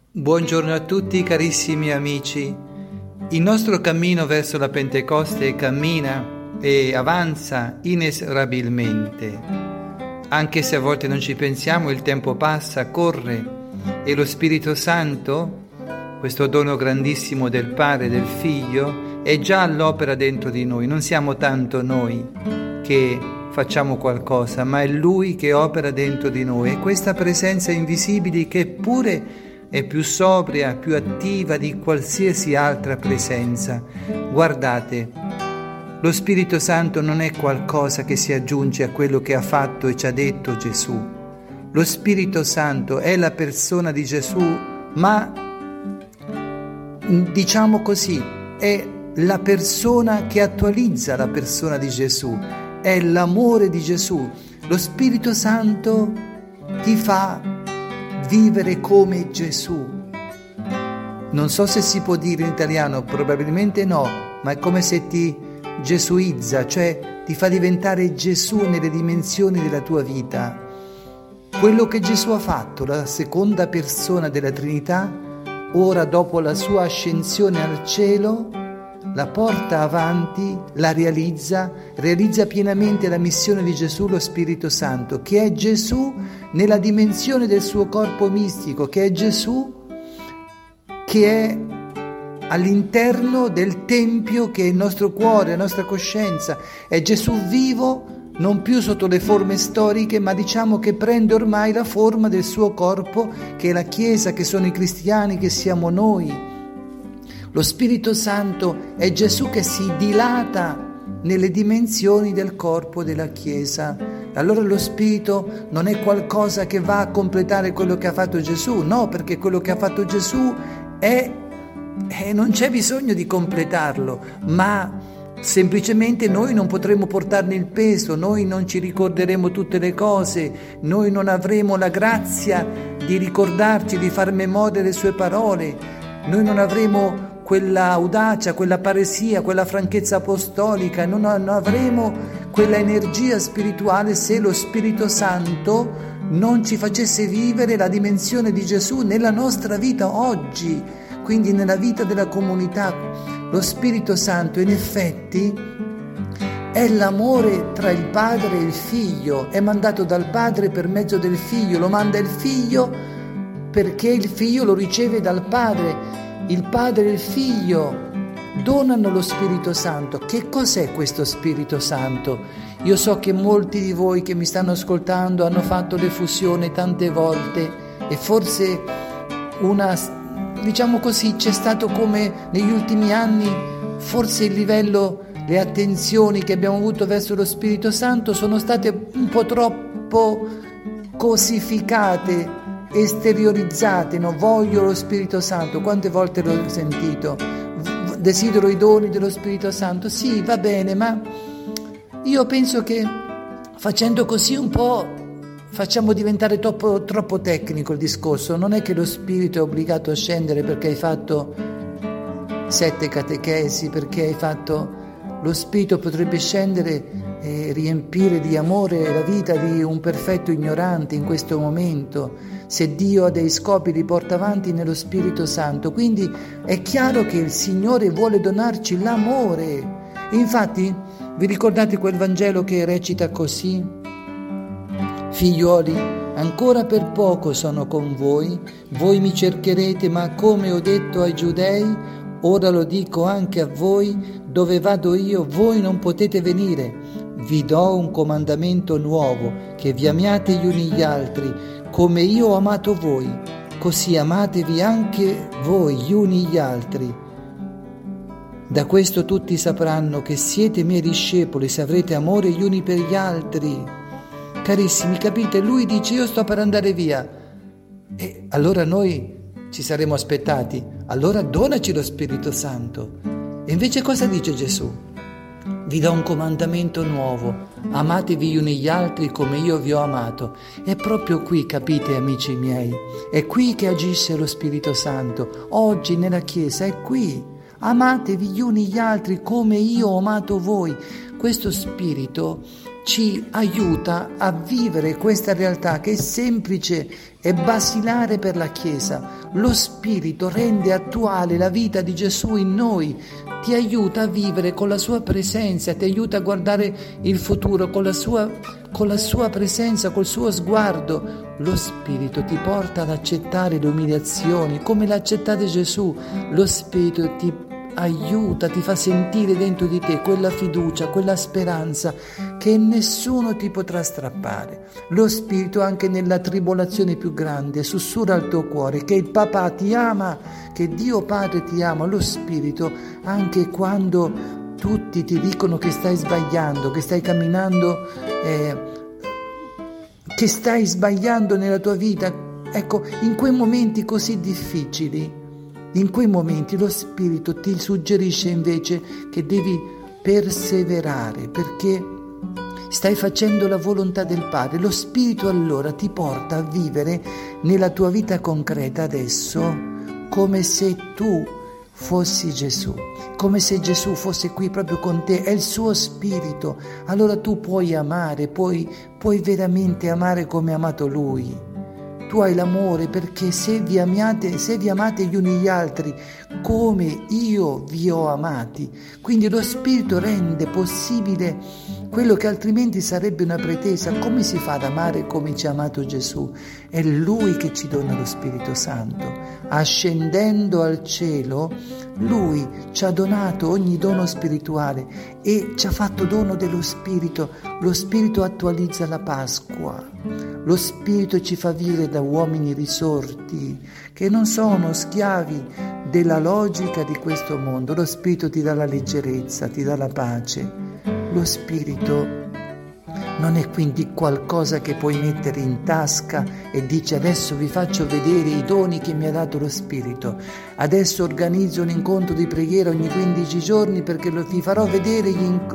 Buongiorno a tutti carissimi amici. Il nostro cammino verso la Pentecoste cammina e avanza inesorabilmente. Anche se a volte non ci pensiamo, il tempo passa, corre e lo Spirito Santo, questo dono grandissimo del Padre e del Figlio, è già all'opera dentro di noi. Non siamo tanto noi che facciamo qualcosa, ma è Lui che opera dentro di noi. E questa presenza invisibile che pure è più sobria, più attiva di qualsiasi altra presenza. Guardate, lo Spirito Santo non è qualcosa che si aggiunge a quello che ha fatto e ci ha detto Gesù. Lo Spirito Santo è la persona di Gesù, ma diciamo così, è la persona che attualizza la persona di Gesù, è l'amore di Gesù. Lo Spirito Santo ti fa vivere come Gesù. Non so se si può dire in italiano, probabilmente no, ma è come se ti gesuizza, cioè ti fa diventare Gesù nelle dimensioni della tua vita. Quello che Gesù ha fatto, la seconda persona della Trinità, ora dopo la sua ascensione al cielo, la porta avanti, la realizza pienamente la missione di Gesù, lo Spirito Santo, che è Gesù nella dimensione del suo corpo mistico, che è Gesù che è all'interno del Tempio che è il nostro cuore, la nostra coscienza. È Gesù vivo, non più sotto le forme storiche, ma diciamo che prende ormai la forma del suo corpo, che è la Chiesa, che sono i cristiani, che siamo noi. Lo Spirito Santo è Gesù che si dilata nelle dimensioni del corpo della Chiesa. Allora lo Spirito non è qualcosa che va a completare quello che ha fatto Gesù, no, perché quello che ha fatto Gesù non c'è bisogno di completarlo, ma semplicemente noi non potremo portarne il peso, noi non ci ricorderemo tutte le cose, noi non avremo la grazia di ricordarci, di far memoria delle sue parole, noi non avremo quella audacia, quella paresia, quella franchezza apostolica, non avremo quella energia spirituale se lo Spirito Santo non ci facesse vivere la dimensione di Gesù nella nostra vita oggi, quindi nella vita della comunità. Lo Spirito Santo in effetti è l'amore tra il Padre e il Figlio, è mandato dal Padre per mezzo del Figlio, lo manda il Figlio perché il Figlio lo riceve dal Padre. Il Padre e il Figlio donano lo Spirito Santo. Che cos'è questo Spirito Santo? Io so che molti di voi che mi stanno ascoltando hanno fatto l'effusione tante volte e forse diciamo così, c'è stato come negli ultimi anni, forse il livello, le attenzioni che abbiamo avuto verso lo Spirito Santo sono state un po' troppo cosificate, esteriorizzate, no? Voglio lo Spirito Santo, quante volte l'ho sentito, desidero i doni dello Spirito Santo, sì, va bene, ma io penso che facendo così un po' facciamo diventare troppo tecnico il discorso. Non è che lo Spirito è obbligato a scendere perché hai fatto 7 catechesi, perché hai fatto... Lo Spirito potrebbe scendere e riempire di amore la vita di un perfetto ignorante in questo momento, se Dio ha dei scopi li porta avanti nello Spirito Santo. Quindi è chiaro che il Signore vuole donarci l'amore. Infatti, vi ricordate quel Vangelo che recita così? Figlioli, ancora per poco sono con voi mi cercherete, ma come ho detto ai Giudei, ora lo dico anche a voi, dove vado io, voi non potete venire. Vi do un comandamento nuovo, che vi amiate gli uni gli altri, come io ho amato voi, così amatevi anche voi gli uni gli altri. Da questo tutti sapranno che siete miei discepoli, se avrete amore gli uni per gli altri. Carissimi, capite? Lui dice, io sto per andare via. E allora noi ci saremo aspettati, allora donaci lo Spirito Santo. E invece cosa dice Gesù? Vi do un comandamento nuovo, amatevi gli uni gli altri come io vi ho amato. È proprio qui, capite amici miei, è qui che agisce lo Spirito Santo, oggi nella Chiesa, è qui. Amatevi gli uni gli altri come io ho amato voi. Questo Spirito ci aiuta a vivere questa realtà che è semplice e basilare per la Chiesa. Lo Spirito rende attuale la vita di Gesù in noi, ti aiuta a vivere con la sua presenza, ti aiuta a guardare il futuro con la sua presenza, col suo sguardo. Lo Spirito ti porta ad accettare le umiliazioni come l'ha accettate Gesù. Lo Spirito ti aiuta, ti fa sentire dentro di te quella fiducia, quella speranza che nessuno ti potrà strappare. Lo Spirito anche nella tribolazione più grande sussurra al tuo cuore che il Papà ti ama, che Dio Padre ti ama. Lo Spirito anche quando tutti ti dicono che stai sbagliando, che stai camminando, che stai sbagliando nella tua vita. Ecco, in quei momenti così difficili, in quei momenti lo Spirito ti suggerisce invece che devi perseverare perché stai facendo la volontà del Padre. Lo Spirito allora ti porta a vivere nella tua vita concreta adesso come se tu fossi Gesù, come se Gesù fosse qui proprio con te, è il suo Spirito. Allora tu puoi amare, puoi veramente amare come ha amato Lui. Tu hai l'amore perché se vi amate gli uni gli altri come io vi ho amati. Quindi lo Spirito rende possibile quello che altrimenti sarebbe una pretesa. Come si fa ad amare come ci ha amato Gesù? È Lui che ci dona lo Spirito Santo. Ascendendo al cielo, Lui ci ha donato ogni dono spirituale e ci ha fatto dono dello Spirito. Lo Spirito attualizza la Pasqua. Lo Spirito ci fa vivere da uomini risorti, che non sono schiavi della logica di questo mondo. Lo Spirito ti dà la leggerezza, ti dà la pace. Lo Spirito non è quindi qualcosa che puoi mettere in tasca e dici adesso vi faccio vedere i doni che mi ha dato lo Spirito. Adesso organizzo un incontro di preghiera ogni 15 giorni perché vi farò vedere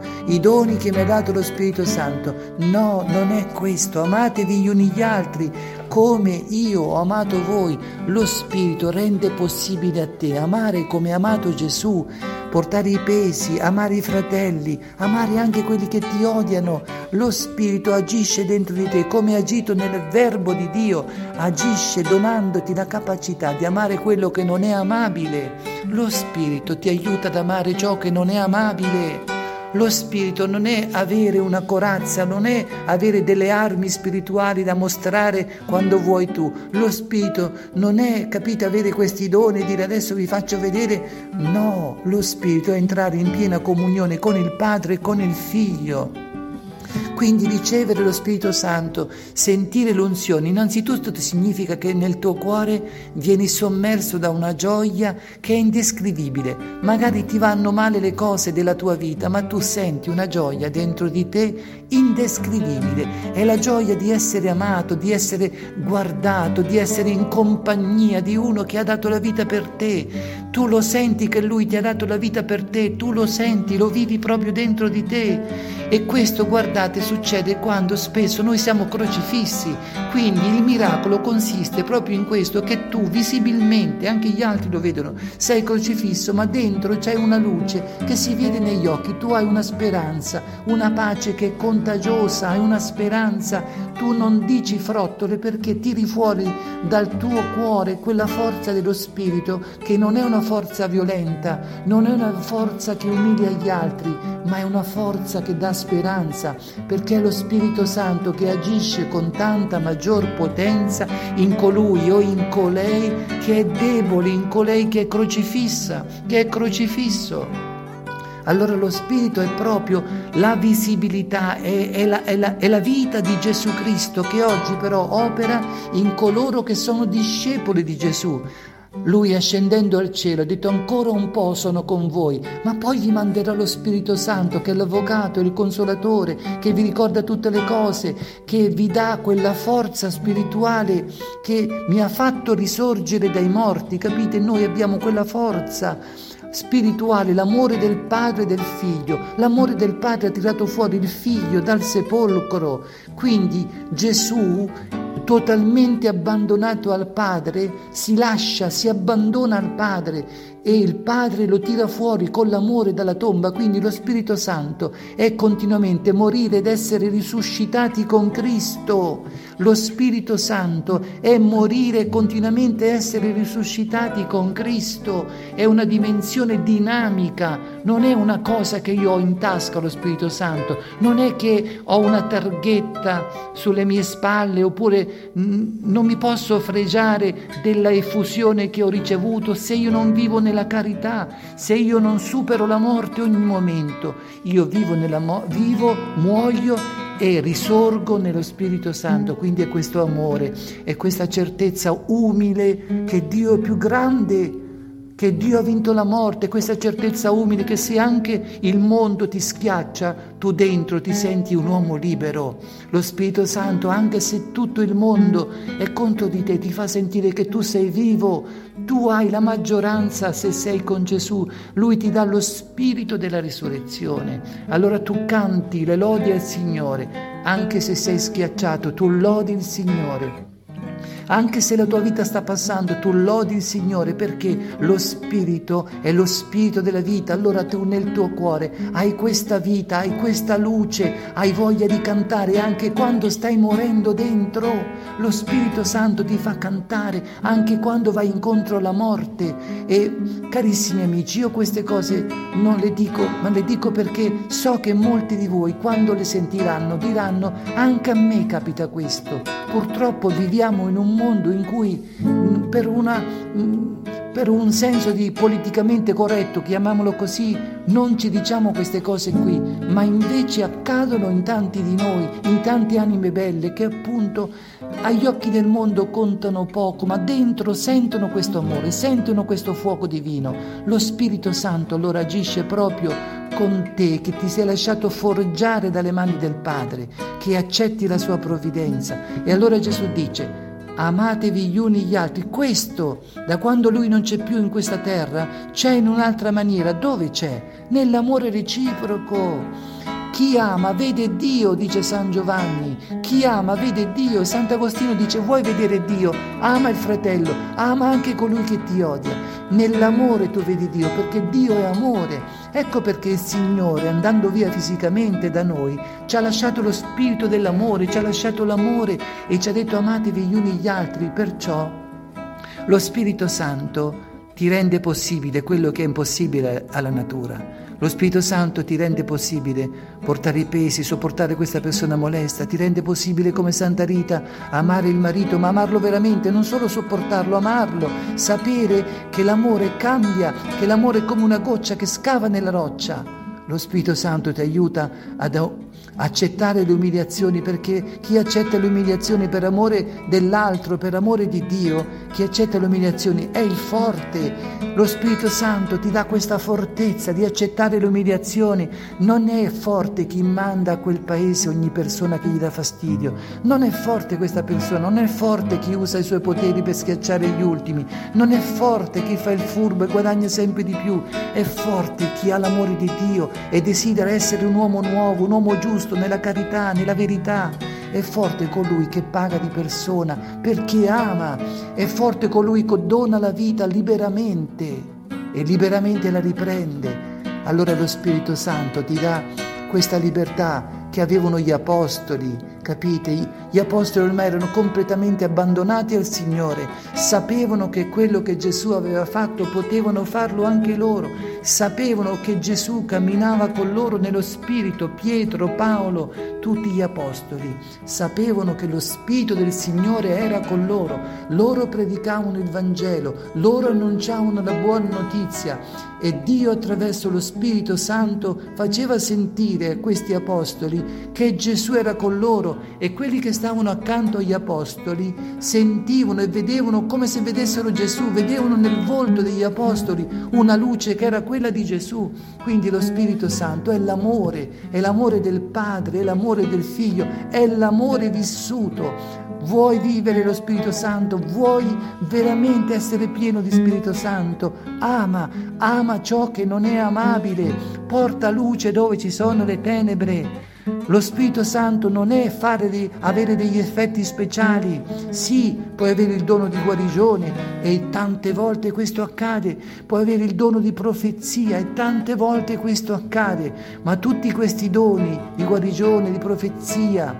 i doni che mi ha dato lo Spirito Santo. No, non è questo. Amatevi gli uni gli altri come io ho amato voi. Lo Spirito rende possibile a te amare come ha amato Gesù, portare i pesi, amare i fratelli, amare anche quelli che ti odiano. Lo Spirito agisce dentro di te come ha agito nel Verbo di Dio, agisce donandoti la capacità di amare quello che non è amabile. Lo Spirito ti aiuta ad amare ciò che non è amabile. Lo Spirito non è avere una corazza, non è avere delle armi spirituali da mostrare quando vuoi tu. Lo Spirito non è, capite, avere questi doni e dire adesso vi faccio vedere. No, lo Spirito è entrare in piena comunione con il Padre e con il Figlio. Quindi ricevere lo Spirito Santo, sentire l'unzione, innanzitutto significa che nel tuo cuore vieni sommerso da una gioia che è indescrivibile. Magari ti vanno male le cose della tua vita, ma tu senti una gioia dentro di te indescrivibile. È la gioia di essere amato, di essere guardato, di essere in compagnia di uno che ha dato la vita per te. Tu lo senti che Lui ti ha dato la vita per te, tu lo senti, lo vivi proprio dentro di te. E questo, guardate, succede quando spesso noi siamo crocifissi. Quindi il miracolo consiste proprio in questo, che tu visibilmente, anche gli altri lo vedono, sei crocifisso, ma dentro c'è una luce che si vede negli occhi. Tu hai una speranza, una pace che è contagiosa, hai una speranza. Tu non dici frottole perché tiri fuori dal tuo cuore quella forza dello Spirito che non è una forza violenta, non è una forza che umilia gli altri, ma è una forza che dà speranza, perché è lo Spirito Santo che agisce con tanta maggior potenza in colui o in colei che è debole, in colei che è crocifissa, che è crocifisso. Allora lo Spirito è proprio la visibilità, è la vita di Gesù Cristo che oggi però opera in coloro che sono discepoli di Gesù. Lui, ascendendo al cielo, ha detto ancora un po' sono con voi, ma poi vi manderò lo Spirito Santo, che è l'avvocato, il consolatore, che vi ricorda tutte le cose, che vi dà quella forza spirituale che mi ha fatto risorgere dai morti. Capite? Noi abbiamo quella forza spirituale, l'amore del Padre e del Figlio. L'amore del Padre ha tirato fuori il Figlio dal sepolcro. Quindi Gesù totalmente abbandonato al Padre, si lascia, si abbandona al Padre e il Padre lo tira fuori con l'amore dalla tomba. Quindi lo Spirito Santo è continuamente morire ed essere risuscitati con Cristo. Lo Spirito Santo è morire e continuamente essere risuscitati con Cristo. È una dimensione dinamica, non è una cosa che io ho in tasca lo Spirito Santo, non è che ho una targhetta sulle mie spalle oppure non mi posso fregiare della effusione che ho ricevuto se io non vivo nella carità, se io non supero la morte ogni momento. Io vivo vivo, muoio e risorgo nello Spirito Santo. Quindi è questo amore, è questa certezza umile che Dio è più grande, che Dio ha vinto la morte, questa certezza umile che se anche il mondo ti schiaccia, tu dentro ti senti un uomo libero. Lo Spirito Santo, anche se tutto il mondo è contro di te, ti fa sentire che tu sei vivo, tu hai la maggioranza se sei con Gesù. Lui ti dà lo spirito della risurrezione. Allora tu canti le lodi al Signore, anche se sei schiacciato, tu lodi il Signore. Anche se la tua vita sta passando, tu lodi il Signore, perché lo Spirito è lo Spirito della vita. Allora tu nel tuo cuore hai questa vita, hai questa luce, hai voglia di cantare anche quando stai morendo dentro. Lo Spirito Santo ti fa cantare anche quando vai incontro alla morte. E carissimi amici, io queste cose non le dico, ma le dico perché so che molti di voi quando le sentiranno diranno: anche a me capita questo. Purtroppo viviamo in un mondo in cui per un senso di politicamente corretto, chiamiamolo così, non ci diciamo queste cose qui, ma invece accadono in tanti di noi, in tante anime belle che appunto agli occhi del mondo contano poco, ma dentro sentono questo amore, sentono questo fuoco divino. Lo Spirito Santo allora agisce proprio con te, che ti sei lasciato forgiare dalle mani del Padre, che accetti la sua provvidenza. E allora Gesù dice: amatevi gli uni gli altri. Questo, da quando Lui non c'è più in questa terra, c'è in un'altra maniera. Dove c'è? Nell'amore reciproco. Chi ama vede Dio, dice San Giovanni. Chi ama vede Dio. Sant'Agostino dice: vuoi vedere Dio? Ama il fratello, ama anche colui che ti odia. Nell'amore tu vedi Dio, perché Dio è amore. Ecco perché il Signore, andando via fisicamente da noi, ci ha lasciato lo spirito dell'amore, ci ha lasciato l'amore e ci ha detto: amatevi gli uni gli altri. Perciò lo Spirito Santo ti rende possibile quello che è impossibile alla natura. Lo Spirito Santo ti rende possibile portare i pesi, sopportare questa persona molesta, ti rende possibile, come Santa Rita, amare il marito, ma amarlo veramente, non solo sopportarlo, amarlo, sapere che l'amore cambia, che l'amore è come una goccia che scava nella roccia. Lo Spirito Santo ti aiuta ad accettare le umiliazioni, perché chi accetta le umiliazioni per amore dell'altro, per amore di Dio, chi accetta le umiliazioni è il forte. Lo Spirito Santo ti dà questa fortezza di accettare le umiliazioni. Non è forte chi manda a quel paese ogni persona che gli dà fastidio, non è forte questa persona, non è forte chi usa i suoi poteri per schiacciare gli ultimi, non è forte chi fa il furbo e guadagna sempre di più, è forte chi ha l'amore di Dio e desidera essere un uomo nuovo, un uomo giusto nella carità, nella verità. È forte colui che paga di persona perché ama, è forte colui che dona la vita liberamente e liberamente la riprende. Allora lo Spirito Santo ti dà questa libertà che avevano gli apostoli, capite? Gli apostoli ormai erano completamente abbandonati al Signore, sapevano che quello che Gesù aveva fatto potevano farlo anche loro, sapevano che Gesù camminava con loro nello Spirito. Pietro, Paolo, tutti gli apostoli sapevano che lo Spirito del Signore era con loro, loro predicavano il Vangelo, loro annunciavano la buona notizia e Dio attraverso lo Spirito Santo faceva sentire a questi apostoli che Gesù era con loro, e quelli che stavano accanto agli apostoli sentivano e vedevano come se vedessero Gesù, vedevano nel volto degli apostoli una luce che era quella di Gesù. Quindi lo Spirito Santo è l'amore del Padre, è l'amore del Figlio, è l'amore vissuto. Vuoi vivere lo Spirito Santo? Vuoi veramente essere pieno di Spirito Santo? Ama ciò che non è amabile, porta luce dove ci sono le tenebre. Lo Spirito Santo non è avere degli effetti speciali. Sì, puoi avere il dono di guarigione e tante volte questo accade, puoi avere il dono di profezia e tante volte questo accade, ma tutti questi doni di guarigione, di profezia,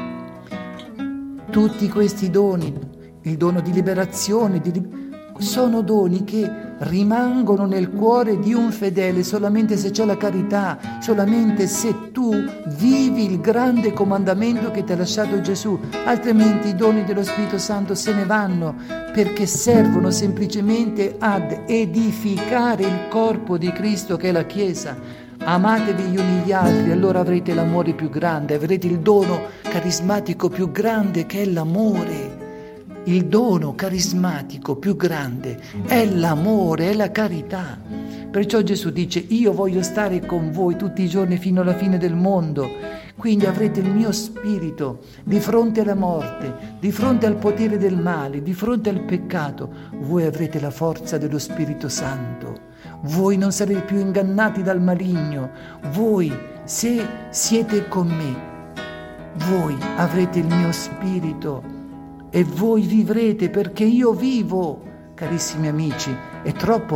tutti questi doni, il dono di liberazione, sono doni che rimangono nel cuore di un fedele solamente se c'è la carità, solamente se tu vivi il grande comandamento che ti ha lasciato Gesù, altrimenti i doni dello Spirito Santo se ne vanno perché servono semplicemente ad edificare il corpo di Cristo che è la Chiesa. Amatevi gli uni gli altri, allora avrete l'amore più grande, avrete il dono carismatico più grande che è l'amore. Il dono carismatico più grande è l'amore, è la carità. Perciò Gesù dice: io voglio stare con voi tutti i giorni fino alla fine del mondo. Quindi avrete il mio spirito di fronte alla morte, di fronte al potere del male, di fronte al peccato. Voi avrete la forza dello Spirito Santo. Voi non sarete più ingannati dal maligno. Voi, se siete con me, voi avrete il mio spirito. E voi vivrete perché io vivo. Carissimi amici, è troppo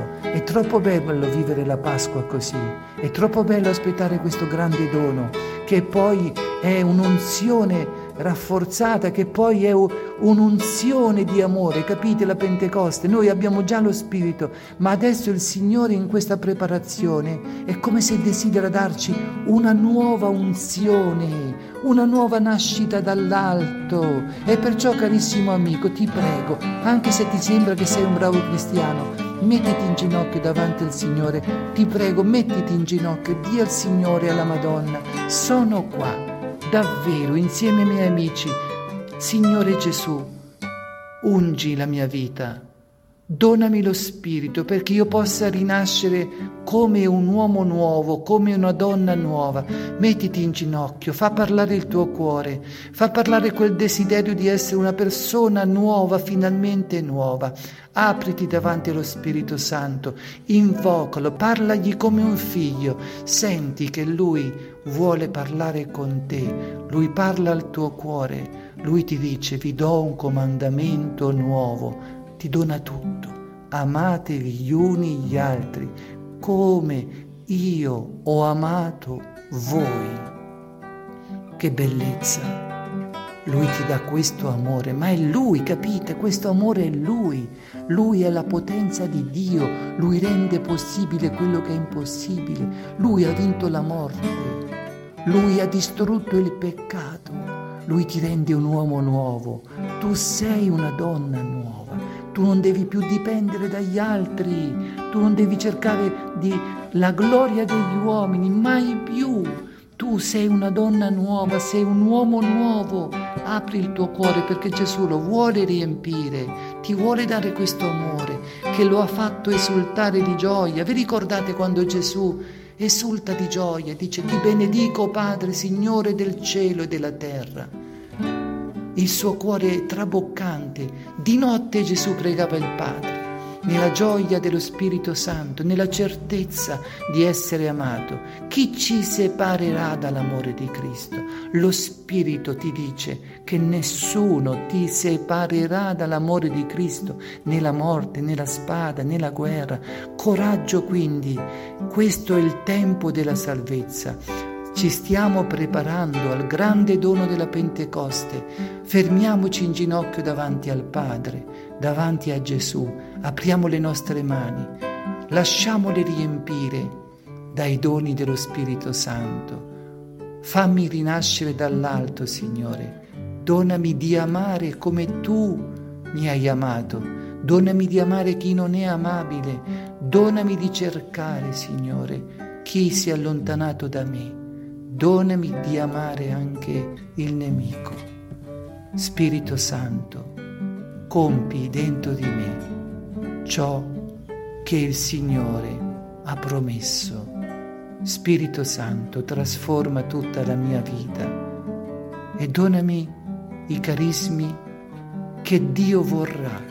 bello vivere la Pasqua così, è troppo bello aspettare questo grande dono, che poi è un'unzione rafforzata, che poi è un'unzione di amore, capite la Pentecoste? Noi abbiamo già lo Spirito, ma adesso il Signore in questa preparazione è come se desidera darci una nuova unzione, una nuova nascita dall'alto. E perciò, carissimo amico, ti prego, anche se ti sembra che sei un bravo cristiano, mettiti in ginocchio davanti al Signore, ti prego, mettiti in ginocchio, di al Signore e alla Madonna: sono qua, davvero, insieme ai miei amici. Signore Gesù, ungi la mia vita, donami lo Spirito perché io possa rinascere come un uomo nuovo, come una donna nuova. Mettiti in ginocchio, fa parlare il tuo cuore, fa parlare quel desiderio di essere una persona nuova, finalmente nuova. Apriti davanti allo Spirito Santo, invocalo, parlagli come un figlio, senti che Lui vuole parlare con te, Lui parla al tuo cuore, Lui ti dice: vi do un comandamento nuovo, ti dona tutto, amatevi gli uni gli altri come io ho amato voi. Che bellezza! Lui ti dà questo amore, ma è Lui, capite? Questo amore è Lui. Lui è la potenza di Dio. Lui rende possibile quello che è impossibile. Lui ha vinto la morte. Lui ha distrutto il peccato. Lui ti rende un uomo nuovo. Tu sei una donna nuova. Tu non devi più dipendere dagli altri. Tu non devi cercare la gloria degli uomini, mai più. Tu sei una donna nuova, sei un uomo nuovo. Apri il tuo cuore perché Gesù lo vuole riempire, ti vuole dare questo amore che lo ha fatto esultare di gioia. Vi ricordate quando Gesù esulta di gioia, dice: ti benedico Padre, Signore del cielo e della terra. Il suo cuore è traboccante. Di notte Gesù pregava il Padre, nella gioia dello Spirito Santo, nella certezza di essere amato. Chi ci separerà dall'amore di Cristo? Lo Spirito ti dice che nessuno ti separerà dall'amore di Cristo, né la morte, né la spada, né la guerra. Coraggio quindi, questo è il tempo della salvezza. Ci stiamo preparando al grande dono della Pentecoste. Fermiamoci in ginocchio davanti al Padre, davanti a Gesù. Apriamo le nostre mani, lasciamole riempire dai doni dello Spirito Santo. Fammi rinascere dall'alto, Signore. Donami di amare come Tu mi hai amato. Donami di amare chi non è amabile. Donami di cercare, Signore, chi si è allontanato da me. Donami di amare anche il nemico. Spirito Santo, compi dentro di me ciò che il Signore ha promesso. Spirito Santo, trasforma tutta la mia vita e donami i carismi che Dio vorrà,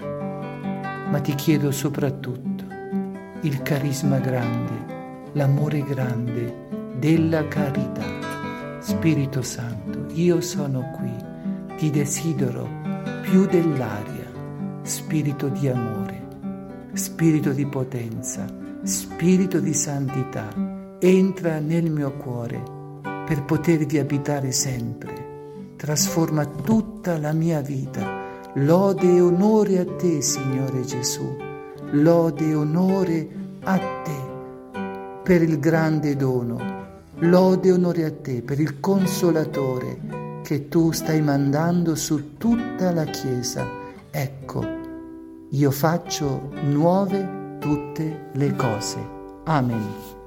ma ti chiedo soprattutto il carisma grande, l'amore grande della carità. Spirito Santo, io sono qui, ti desidero più dell'aria, spirito di amore, spirito di potenza, spirito di santità, entra nel mio cuore per potervi abitare sempre, trasforma tutta la mia vita. Lode e onore a te, Signore Gesù, lode e onore a te per il grande dono, lode e onore a te per il Consolatore che tu stai mandando su tutta la Chiesa. Ecco, io faccio nuove tutte le cose. Amen.